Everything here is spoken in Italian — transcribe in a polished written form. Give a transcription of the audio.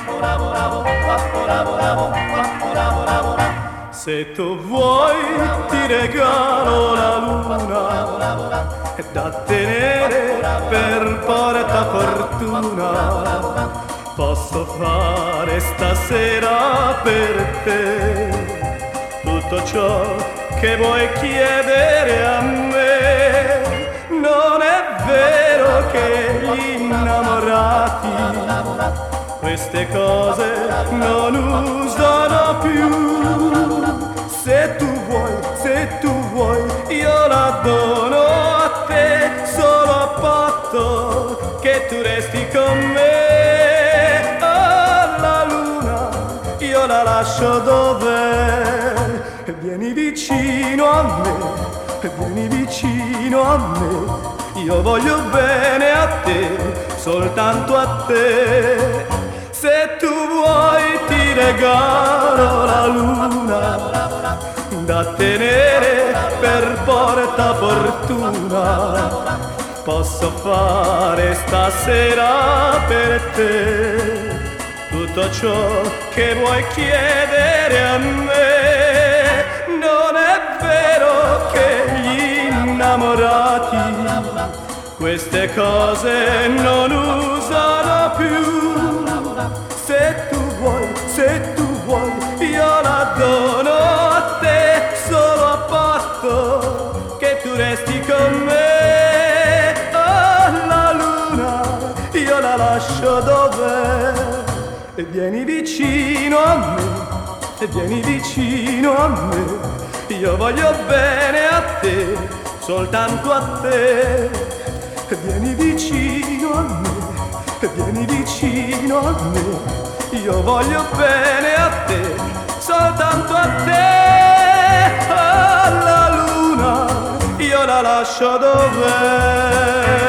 Se tu vuoi ti regalo la luna da tenere per portafortuna. Posso fare stasera per te tutto ciò che vuoi chiedere a me. Non è vero che gli innamorati queste cose non usano più. Se tu vuoi, io la dono a te, solo a patto che tu resti con me. Oh, la luna, io la lascio dov'è. Vieni vicino a me, vieni vicino a me. Io voglio bene a te, soltanto a te. Se tu vuoi ti regalo la luna da tenere per portafortuna. Posso fare stasera per te tutto ciò che vuoi chiedere a me. Non è vero che gli innamorati queste cose non usano più. Se tu vuoi, io la dono a te, solo a patto che tu resti con me. Oh, la luna, io la lascio dov'è. E vieni vicino a me, e vieni vicino a me. Io voglio bene a te, soltanto a te. E vieni vicino a me, e vieni vicino a me. Io voglio bene a te, soltanto a te. Oh, la luna, io la lascio dov'è.